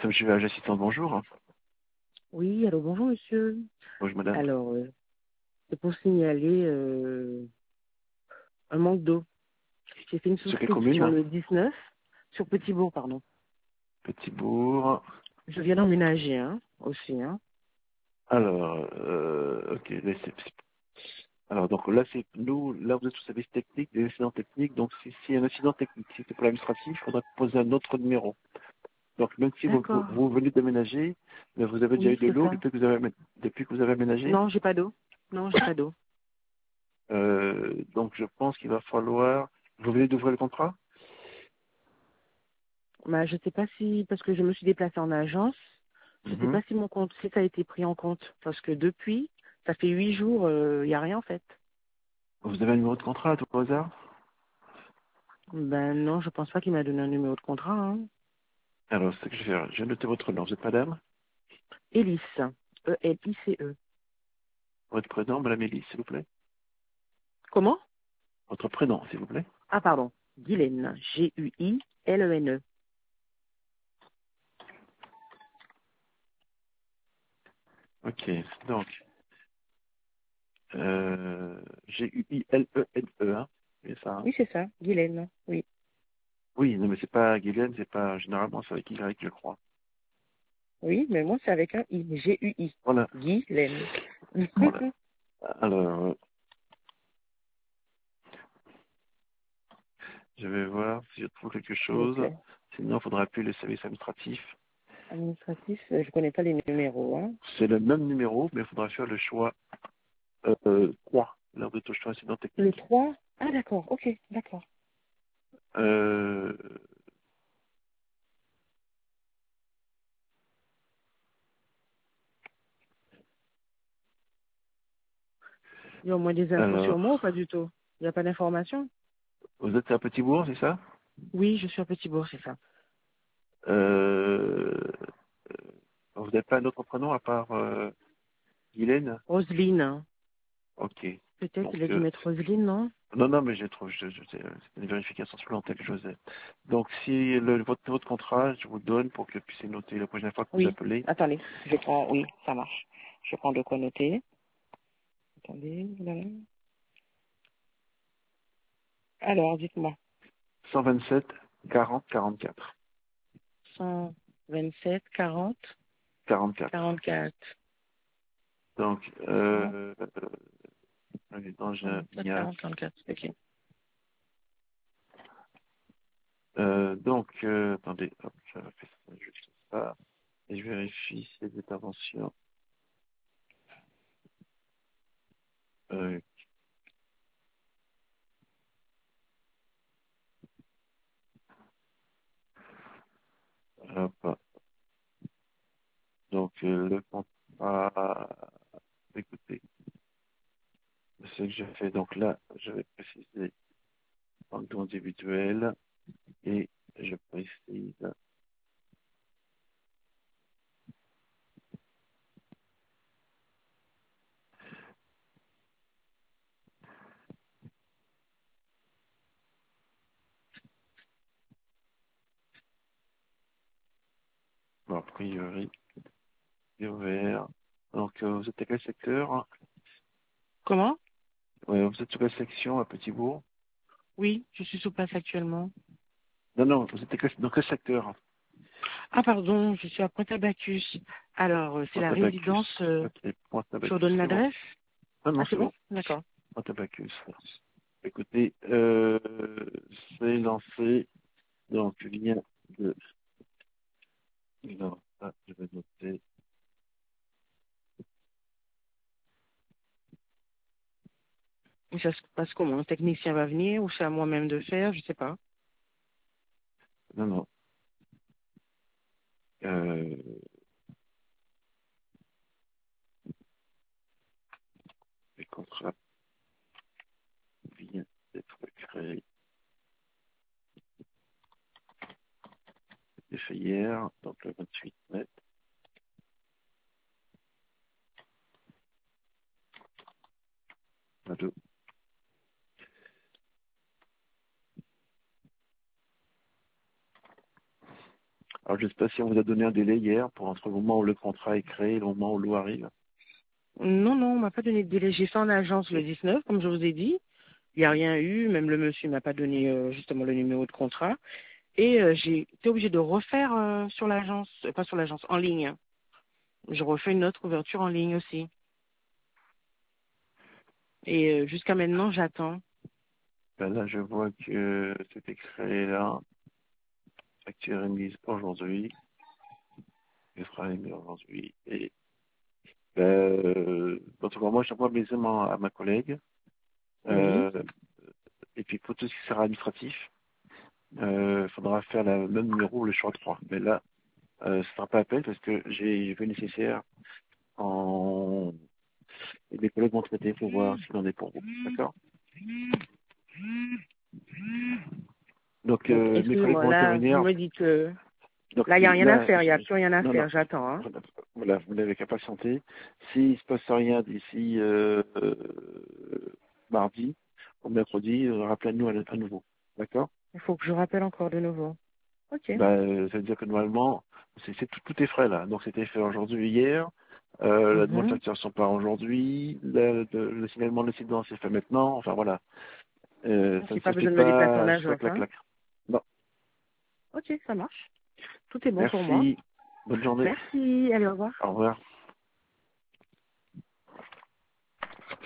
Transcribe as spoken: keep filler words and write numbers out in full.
sommes chez Village Assistant, bonjour. Oui, alors bonjour monsieur. Bonjour madame. Alors, euh, c'est pour signaler euh, un manque d'eau. J'ai fait une Sur quelle souscription commune? le dix-neuf sur Petit-Bourg, pardon. Petit-Bourg. Je viens d'emménager hein, aussi. Hein. Alors, euh, ok. Là, c'est- c'est- alors, donc là, c'est nous, là, vous êtes au service technique, des incidents techniques. Donc, si, si un incident technique, si c'est pour l'administratif, il faudra poser un autre numéro. Donc, même si vous, vous, D'accord. vous venez d'aménager, mais vous avez déjà eu Oui, de c'est l'eau ça. depuis que vous avez, amé- depuis que vous avez aménagé. Non, j'ai pas d'eau. Non, j'ai pas d'eau. Euh, donc, je pense qu'il va falloir. Vous venez d'ouvrir le contrat? Bah, je sais pas si, parce que je me suis déplacée en agence, je sais Mhm. pas si mon compte, si ça a été pris en compte. Parce que depuis, ça fait huit jours, il n'y a rien en fait. Vous avez un numéro de contrat à tout hasard? Ben non, je pense pas qu'il m'a donné un numéro de contrat. Hein. Alors, c'est que je vais faire. Je vais noter votre nom. Vous êtes madame? Hélice. E L I C E. Votre prénom, madame Élise, s'il vous plaît? Comment? Votre prénom, s'il vous plaît. Ah, pardon. Guylaine. G U I L E N E. Ok, donc, euh, G U I L E N E, hein, c'est ça, hein. Oui, c'est ça. Guylaine. Oui. Oui, non, mais c'est pas Guylaine, c'est pas, généralement, c'est avec Y, je crois. Oui, mais moi, c'est avec un I. G U I. Voilà, Guylaine. voilà. Alors, euh, je vais voir si je trouve quelque S'il vous chose. plaît. Sinon, il faudra appeler le service administratif. Administratif, euh, je connais pas les numéros. Hein. C'est le même numéro, mais il faudra faire le choix euh, euh, trois, lors de ton choix incident Le technique. trois. Ah, d'accord. Ok, d'accord. Euh, Il y a au moins des infos sur moi ou alors, pas du tout? Il n'y a pas d'informations? vous êtes à Petit-Bourg, c'est ça? Oui, je suis à Petit-Bourg, c'est ça. euh, Vous n'avez pas un autre prénom à part euh, Guylaine? Roselyne. Hein. Ok. Peut-être Donc, il a dû euh, mettre Roselyne, non? non, non, mais j'ai trouvé, je, je, c'est c'est une vérification supplémentaire que je faisais. Donc, si le, votre, votre contrat, je vous le donne pour que vous puissiez noter la prochaine fois que vous Oui. appelez. Attendez, je prends, oui, ça marche. Je prends de quoi noter. Attendez, voilà. Alors, dites-moi. cent vingt-sept quarante quarante-quatre. cent vingt-sept, quarante, quarante-quatre. quarante-quatre. Donc, euh, euh, dans, je- il y sept, a, quarante, quarante-quatre. Ok. euh, donc, euh, attendez, hop, je fais ça, juste ça, et je vérifie si les interventions, euh, hop, donc, euh, le contrat, écoutez, ce que je fais, donc là, je vais préciser en temps individuel, et je précise, bon, a priori, c'est ouvert. Donc, euh, vous êtes à quel secteur? Comment? Ouais, vous êtes sur quelle section à Petit-Bourg? Oui, je suis sur place actuellement. Non, non, vous êtes à quel- dans quel secteur? Ah, pardon, je suis à Pointe-à-Bacchus. Alors, euh, c'est la Pointe-à-Bacchus. résidence. Euh, Ok, je vous Pointe-à-Bacchus, donne c'est bon. l'adresse? Ah Ah, non, c'est c'est bon? bon. D'accord. Pointe-à-Bacchus. Écoutez, euh, c'est lancé, donc lien de... Non, ah, je vais noter. Et ça se passe comment? Un technicien va venir ou c'est à moi-même de faire? Je sais pas. Non, non. Euh, le contrat vient d'être créé. C'était fait hier, donc le vingt-huit mai. Allô. Alors, je ne sais pas si on vous a donné un délai hier pour entre le moment où le contrat est créé et le moment où l'eau arrive. Non, non, on m'a pas donné de délai. J'ai fait en agence le Ok. dix-neuf, comme je vous ai dit. Il n'y a rien eu. Même le monsieur m'a pas donné euh, justement le numéro de contrat. Et euh, j'ai été obligée de refaire euh, sur l'agence, euh, pas sur l'agence, en ligne. Je refais une autre ouverture en ligne aussi. Et euh, jusqu'à maintenant, j'attends. Ben là, je vois que c'était créé là. Facture émise aujourd'hui. Elle sera émise aujourd'hui. Et euh, en tout cas, moi, j'envoie mes éléments à ma collègue. Oui. Euh, et puis pour tout ce qui sera administratif, il euh, faudra faire le même numéro le choix trois. Mais là, euh, ce sera pas à peine parce que j'ai fait le nécessaire en... et mes collègues vont traiter pour voir s'il en est pour vous. D'accord? Donc Donc, euh, mes collègues excusez-moi, vont là, vous intervenir. me dites que Donc là, il n'y a rien à là, faire. Il n'y a je- plus rien à non, non, faire. J'attends, hein. voilà, voilà, vous n'avez qu'à patienter. S'il se passe rien d'ici euh, euh, mardi ou mercredi, euh, rappelez-nous à, à nouveau. D'accord? Il faut que je rappelle encore de nouveau. Ok. Bah, euh, ça veut dire que normalement, c'est, c'est tout, tout est frais là. Donc c'était fait aujourd'hui, hier. Euh, la demande de Mhm. facturation part aujourd'hui. Le, le, le signalement d'incident s'est fait maintenant. Enfin voilà. Euh, ça ne J'ai se pas fait besoin de me déplacer en pas juste à agence, clac hein. clac. Non. Ok, ça marche. Tout est bon pour moi. Merci. Bonne journée. Merci. Allez, au revoir. Au revoir.